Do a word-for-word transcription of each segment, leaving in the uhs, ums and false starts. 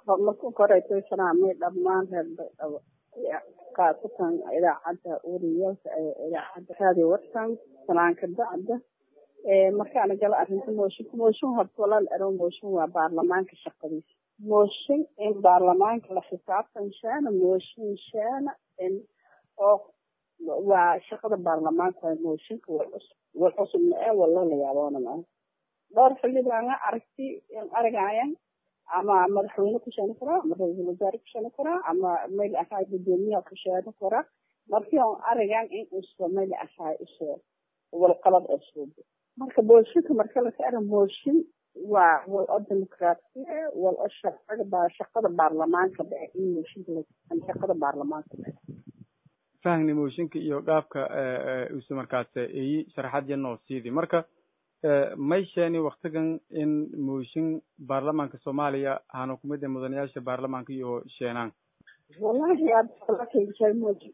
markuu korayto salaamay dhammaan reer kaasatan idaacadda uriyada idaacadda radio warsan salaanka dacda ee markaan gala arrinta mooshin mooshin horta walaal ero mooshin waa baarlamaanka shaqadiisa mooshin in baarlamaanka la xisaabtan shaana mooshin shaana in oo waa shaqada baarlamaanka mooshinka waa cusub ee walaal la yaabona ma dhowr xildhibaan aragti aragayaan ama madaxweyne ku sheegay kara ama ra'iisul wasaare ku sheegay kara ama meel ahay gudoomiyaha ku sheegay kara markii aan aragaan in uu Soomaali ahay isoo wal qalad asoo marka boolshika marka la saaro mooshin waa wal dimuqraadiya wal shaqada shaqada baarlamaanka ee in mooshinka la shaqada baarlamaanka fahmi mooshinka iyo qaabka uu markaas ay sharaxad yano siidi marka may sheeni waqtigan in mooshin baarlamaanka Soomaaliya aanu ku mid ah mudanayaasha baarlamaanka iyo sheenan wallahi aad falakay shay mooshin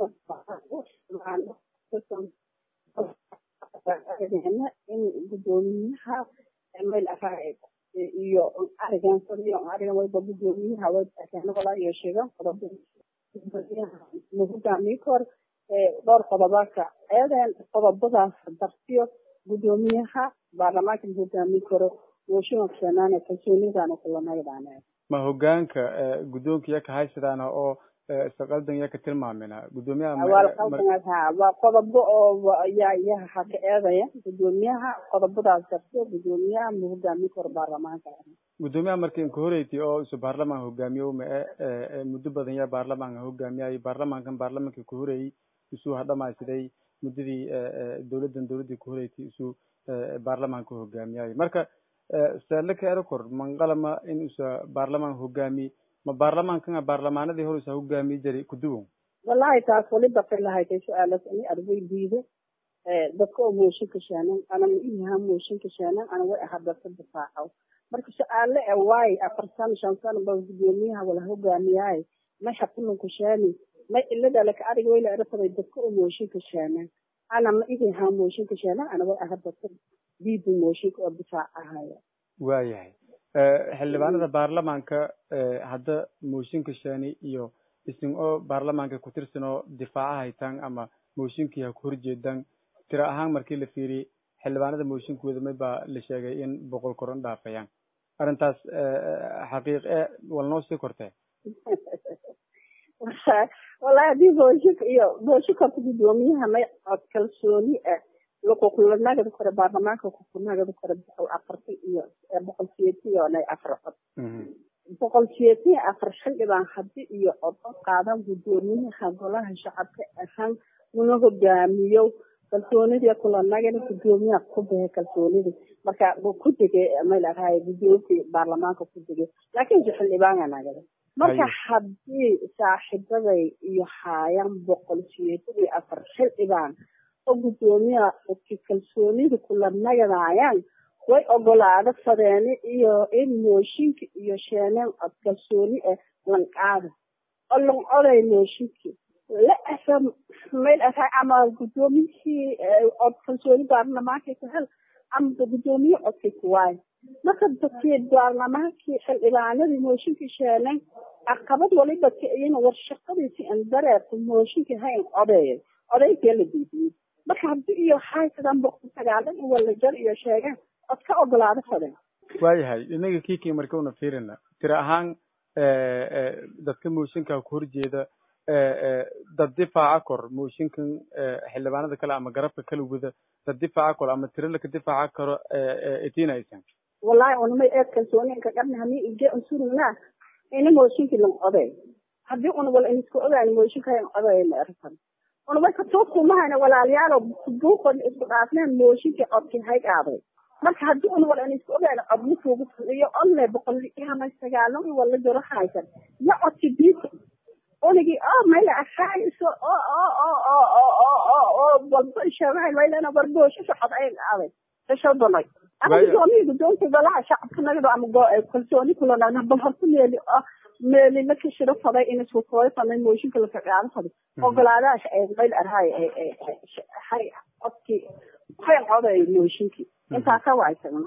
in gudoomiyaha meel ahayd iyo arigan sariyo arigan way gudoomiyaha way taagana wala iyo sheegan qodobada gudoomiyaha kor ee dhowr qodobaka eedan qodobadaas dartiyo gudoomiyaha baarlamaanka gudoomiyaha koro mooshin waxaana kalsoonidana kula naydaan ma hogaanka gudoonkiya ka haysadana oo saqaldan ya ka tilmaamina gudoomiyaha wal qaldanka waa qodobo oo ya ya haka eedaya gudoomiyaha qodobadaas dartiyo gudoomiyaha hogaamiyaha koro baarlamaanka gudoomiyaha markii ku horeeyay oo soo baarlamaan hogaamiyo ma muddo badan ya baarlamaanka hogaamiyay baarlamaankan baarlamaanka ku horeeyay isuu hadhamaysiday muddadii dawladdan dawladii ku horeeyay isuu baarlamaanka hogaamiyay marka salaka erkor manqalama in uu baarlamaan hogaami ma baarlamaanka baarlamaanadii hore uu hogaami jiray ku duwan wallahi taas wali baqay lahayd su'aalaas in arbay diido ee dadka mooshin ka shaanan ana ma iyaha mooshin ka shaanan ana way ahad dadka difaaco marka su'aale ee way afartan shan sano baa gudoomiyaha wala hogaamiyay ma xaqin ku shaani ma ilada la ka arig weyla arfay dadka mooshin ka shaanan ana ma iyaha mooshin ka shaanan ana way ahad dadka diido mooshin ka difaacaaya waayahay xildhibaanada baarlamaanka hadda mooshinka shaani iyo isin oo baarlamaanka ku tirsan oo difaaca haytaan ama mooshinkii ku horjeedaan tira ahaan markii la fiiriyay xildhibaanada mooshinkooda ma baa la sheegay in boqol koron dhaafayaan arintaas xaqiiq ee wal noo sii kortay wallahi mooshinka iyo mooshinka gudoomiyaha may cod kalsooni ah loo kula nagada kore baarlamaanka ku ku nagada kore afartii iyo boqol siyeetii oo ay afar cod boqol siyeetii afar xildhibaan hadii iyo cod qaadan gudoomiyaha golaha shacabka ahaan uu hogaamiyo kalsoonida kula nagada gudoomiyaha ku bixi kalsoonida marka ku digay ma ilaahay gudoomiyaha baarlamaanka ku digay laakiin xildhibaan nagada marka hadii saaxiibaday iyo hayaan boqol siyeetii afar xildhibaan oo gudoomiyaha oo kalsoonida kula nagadayaan way ogolaada fadeen iyo in mooshinka iyo sheenan cod kalsooni ah lan qaado oo lan oday mooshinka la afam meel ahay ama gudoomiyihii cod kalsooni baarlamaanka ka hel ama gudoomiye codka ku waay marka dadkii baarlamaanka xildhibaanadii mooshinka sheenan caqabad waliba in war shaqadiisa in dareerto mooshinka hayn oday oday kale diiday marka hadii iyo haysadan boqol sagaal wala jar iyo sheegan cod ka ogolaada fadeen waayahay inaga kiikii marka una fiirina tira ahaan dadka mooshinka ku horjeeda dad difaaca kor mooshinkan xildhibaanada kale ama garabka kala wada dad difaaca kor ama tira la ka difaaca karo etinaysan wallahi una may eed kalsooni ka qarnahani ige unsurna ina mooshinka lan oday hadii una wala in isku ogaan mooshinka ay oday la arkan una way ka toobku mahayna walaalyaal buuqan isku dhaafnaan mooshinka codkii hay qaaday marka hadii una wala in isku ogaan codni kuugu iyo alle boqol iyo sagaal wala jiro haysan ya codkii diid onigi oo meel afayso oo oo oo oo oo oo walba shabahay wayna barboosho cod ay qaaday tashadanay ama gudoomiye gudoomiye golaha shacabka naga ama kalsooni kula naga bal horta meeli meeli la ka shiro faday in isku kooy fanay mooshinka la faqaan faday ogolaadaas ay meel arhay ay hay qofki hay qoday mooshinki inta ka waaysan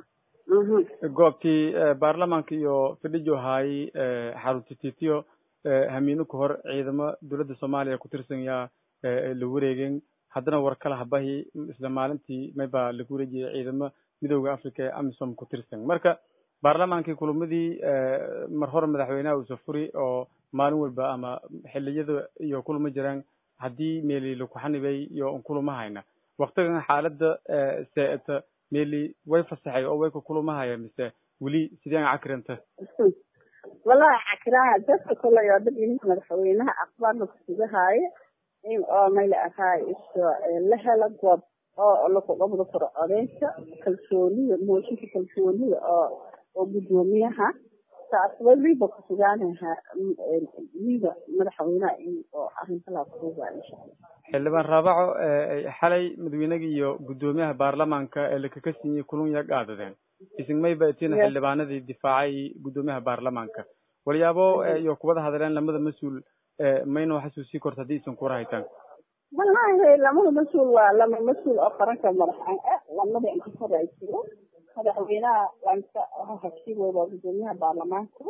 goobtii baarlamaanka iyo fadhijo haay xarunta titiyo hamiino ka hor ciidamo dowladda soomaaliya ku tirsan yaa la wareegeen haddana war kala habahi isla maalintii mayba lagu wareejiyay ciidamo midowda africa ee amisom ku tirsan marka baarlamaankii kulamadii mar hore madaxweynaha uu safuri oo maalin walba ama xilliyada iyo kulamo jiraan haddii meeli laku xanibay iyo kulama hayna waqtigan xaaladda seeta meeli way fasaxay oo way ku kulumahaya mise weli sideen cakranta wallahi cakraha dadka kale iyo dad in madaxweynaha aqbaarna ku sugahay in oo meel ahay isoo la helo goob oo la ku qabdo karo odeynta kalsoonida mooshinka kalsoonida oo oo gudoomiyaha taas waliba ku sugaanaha liida madaxweynaha in oo arrinta la fududaa insha Allah xildhibaan raabaco xalay madaxweynaha iyo gudoomiyaha baarlamaanka ee la ka siiyay kulan ya qaadadeen isin may baatiin xildhibaanadii difaacay gudoomiyaha baarlamaanka waliyaabo iyo kuwada hadleen lamada mas'uul mayno xasuusi korta diisan ku raaytaan wallahi lamada mas'uul waa lama mas'uul oo qaranka madaxweynaha lamada inta ka raayay madaxweynaha lanta hashii wada gudoomiyaha baarlamaanka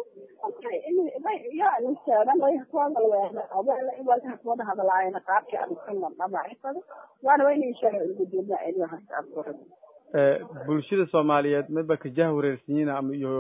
yaa insaadan way hawada leeyahay awal wal hawada hadalaayna qaabka aan ka dhabaacay waana way in sharci gudoomiyaha ay haysta afkooda bulshada Soomaaliyeed ma baka jahwareersiina ama iyo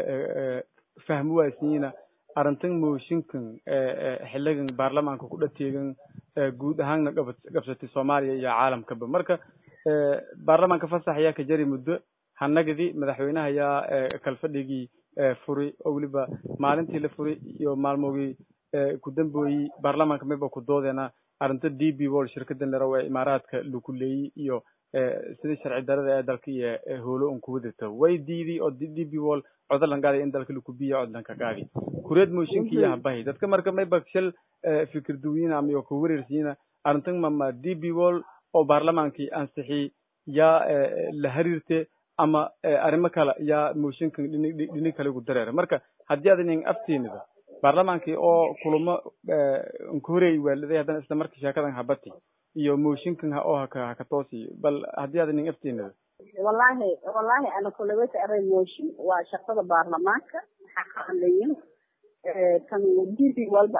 fahmo waasiina arintan mooshinkan xiligan baarlamaanka ku dhateegan guud ahaan qabsatay Soomaaliya iyo caalamkaba marka baarlamaanka fasaxaya ka jari muddo hanagadi madaxweynaha ayaa kalfadhigii furi oo waliba maalintii la furi iyo maalmoogii ku dambeeyay baarlamaanka mayba ku doodeena arinta D B World shirkadan la raway imaaraadka lagu leeyay iyo sidii sharci darada ee dalka iyo howlo un ku wadata way diiday oo D B World codalan gaaday in dalka lagu biyo codan ka gaadi kureed mooshinkii habahay dadka marka mayba shil fikir duwina ama ku wareersiina arintan mama D B World oo baarlamaankii ansixi ya la hariirte ama arimo kale yaa mooshinkan dhinac kale ugu dareeray marka haddii aad in aftiinida baarlamaankii oo kulamo unkuurey waalday haddana isla markii shaqadan habati iyo mooshinkan oo ka ka toosi bal haddii aad in aftiinida wallahi wallahi ana kulawada aray mooshin waa shaqada baarlamaanka xaqaleeyin kan D B walba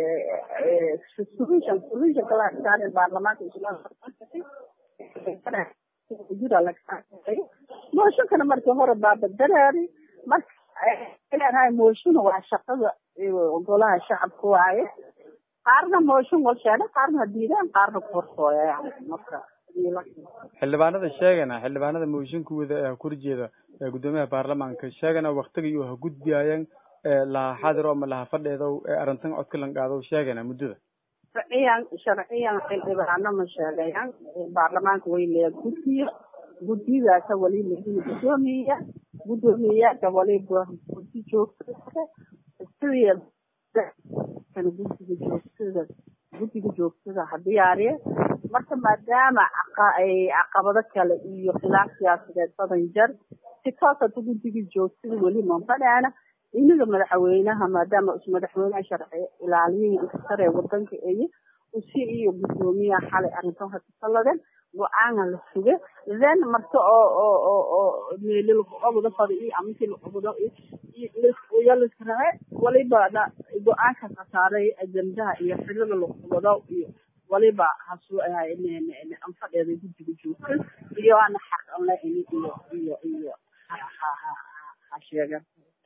solution solution kala saaray baarlamaanka islaamka jira la kaasay mooshin kana markii hore baaba daraari marka ilaahay mooshin waa shaqada golaha shacabka waaye qaarna mooshin wal sheegay qaarna diidaan qaarna korsooya marka xildhibaanada sheegana xildhibaanada mooshinka wada kurjeeda gudoomiyaha baarlamaanka sheegana waqtiga iyo ha gudbiyayaan la xadiro ama la fadheedo arintan codka lan qaado sheegana muddada sharciyan sharciyan xildhibaano ma sheegayaan baarlamaanka way leeyahay guddiyo guddidaas wali leeyahay gudoomiyaha gudoomiyaha wali guddi joogto sidii kan guddiga joogtada guddiga joogtada hadiyaariye marka maadaama ay caqabado kale iyo khilaaf siyaasadeed badan jar si toos ah guddiga joogtada wali ma fadhana inaga madaxweynaha maadaama uu madaxweynaha sharci ilaaliyay inta sare wadanka ay u si iyo gudoomiyaha xalay arrintan ka taladan go'aan la suga then marka oo oo oo meelil qabada fadhi amti qabada iyo la iskaraay waliba go'aan ka saaray ajandaha iyo xilada la qabado iyo waliba hasu ay in aan fadhiyo guddiga joogtada iyo aan xaq aan la iyo iyo iyo ha ha ha sheega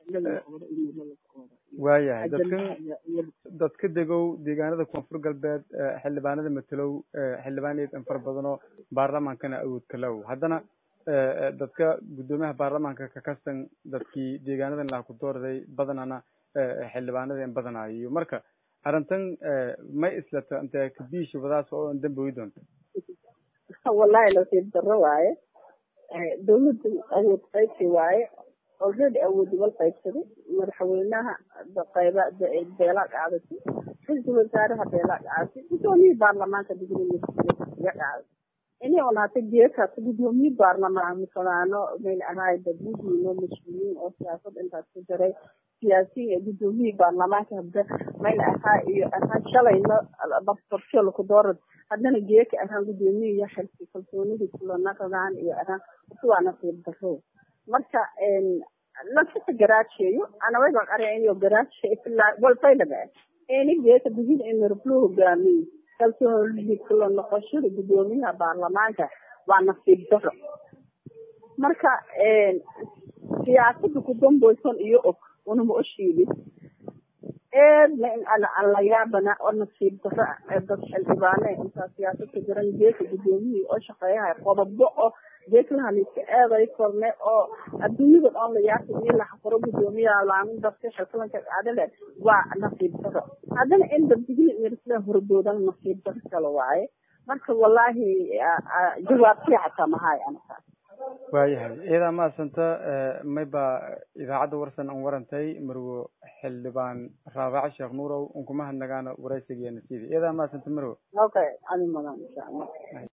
waayahay dadkan dadka degow deegaanada koonfur galbeed xildhibaanada matalow xildhibaaneed in fara badan oo baarlamaankana awood kalow haddana dadka gudoomiyaha baarlamaanka ka kasan dadkii deegaanadan la ku doorday badanana xildhibaanada in badanayo marka arintan may islata inta ka biisho wadaas oo dambe doonto wallahi la sii daro waaye dawladda awood qaybsi waaye already awood wal qaybsaday madaxweynaha qayba beela qaadatay ra'iisul wasaaraha beela qaadatay gudoomiyaha baarlamaanka digniga qaadatay inay wanaagsan geedka gudoomiyaha baarlamaanka misalano meel ahay dadweyne mas'uuliyiin oo siyaasad intaas ku jiray siyaasiyiin gudoomiyaha baarlamaanka hadda meel ahay iyo ahaan shalayna bartashada ku doorad haddana geedka ahaan gudoomiyaha xilka kalsoonida kula naqdaan iyo ahaan kuwa nasiib daro marka la sii garaajiyo ana way baan areenyo garaajiyo ilaa walfayda ee geesa digid in ruflo hogaami kalsoonida kula noqoshada gudoomiyaha baarlamaanka waa nasiib daro marka siyaasadda ku dambaysan iyo og una ma oshiili ee ana alla yaabana oo nasiib daro ee dad xildhibaane inta siyaasadda garan geesa gudoomiyaha oo shaqeeyaha qodobo oo geeslaha liiska eeday korne oo adduunyada oo la yaaqay la xaqoro gudoomiyaha laamin dadka shaqalanka adale waa nasiib daro hadana in dabdigii irsla hordoodan nasiib daro kala waaye marka wallahi jawaabtii xataa mahay anaga waayahay iyada ma santa mayba idaacada warsan aan warantay marwo xildhibaan raabac sheekh nuurow unkuma hadnagaana waraysigeena sidii iyada ma santa marwo okay ani madan insha Allah